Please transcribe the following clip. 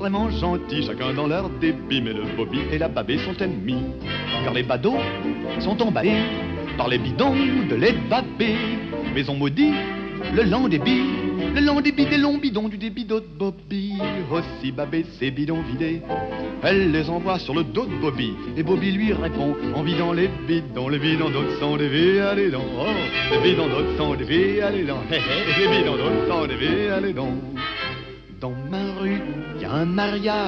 vraiment gentils, chacun dans leur débit, mais le Bobby et la Babé sont ennemis. Car les badauds sont emballés par les bidons de lait de Babé. Mais on maudit le lent débit des longs bidons du débit d'eau de Bobby. Aussi Babé ses bidons vidés, elle les envoie sur le dos de Bobby. Et Bobby lui répond en vidant les bidons d'autres sont des vies, allez donc. Oh, les bidons d'autres sont des vies, allez donc. Les bidons d'autres sont des vies, allez donc. Dans ma rue, y a un mariage.